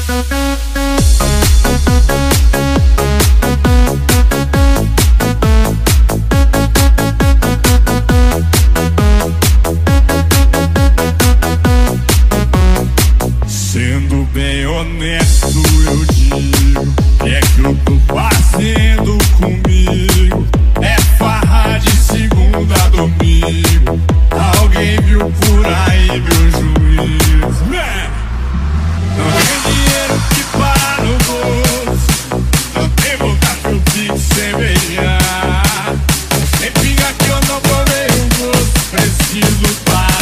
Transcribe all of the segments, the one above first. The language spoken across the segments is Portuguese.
Sendo bem honesto, eu digo é que eu tô fazendo comigo é farra de segunda a domingo. Alguém viu por aí meu juízo? Não tem dinheiro que para no bolso, não tem vontade que eu fique sem beijar. Tem pinga que eu não provei o gosto, preciso parar.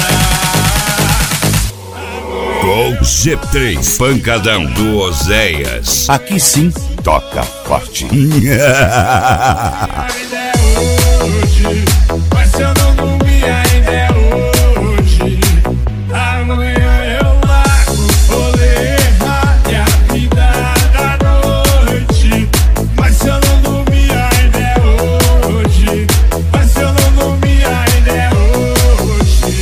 Com G3 Pancadão do Oséias. Aqui sim toca forte. Ainda é hoje, mas se eu não dormir ainda é hoje. Amanhã eu largo o rolê e a vida da noite. Mas se eu não dormir ainda é hoje. Mas se eu não dormir ainda é hoje.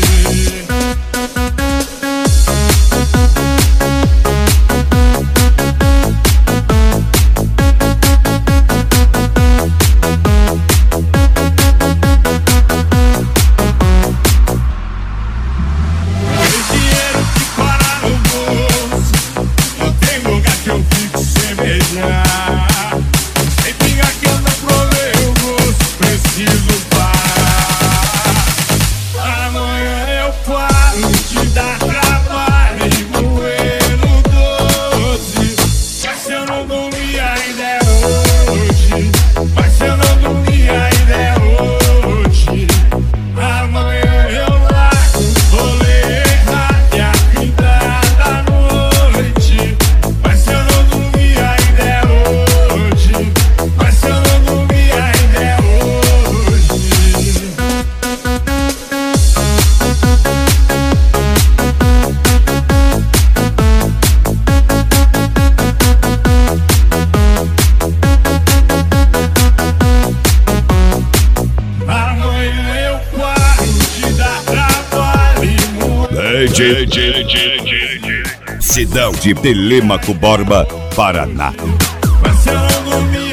Tem pinga que eu não provei o gosto, preciso parar. Amanhã eu paro de dar trabalho e moer no 12. Mas se eu não dormir ainda é hoje. Mas se eu não dormir ainda é hoje. Amanhã eu largo o rolê e a vida da noite. Mas se eu não dormir ainda é hoje. Mas se eu não dormir ainda é hoje. Amanhã eu paro de dar trabalho e Cidão de Telêmaco Borba, Paraná. mas se eu não dormir